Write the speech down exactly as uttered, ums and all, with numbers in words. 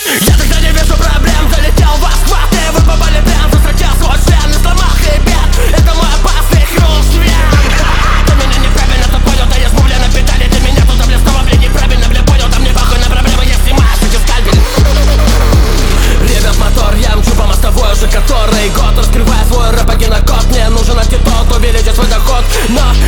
Я тогда не вижу проблем, залетел в охват, и вы попали прям, засратил свой член и сломал хребет. Это мой опасный хруствен. Ты меня неправильно тут понял, да я смуглен на педали. Ты меня тут облескова, блин, неправильно, бля, понял. Да мне похуй на проблемы, я снимаю, что скальпель. Ребят, мотор, я мчу по мостовой уже который год, раскрывая свой рэп-агенокод. Мне нужен антидот, увеличить свой доход, но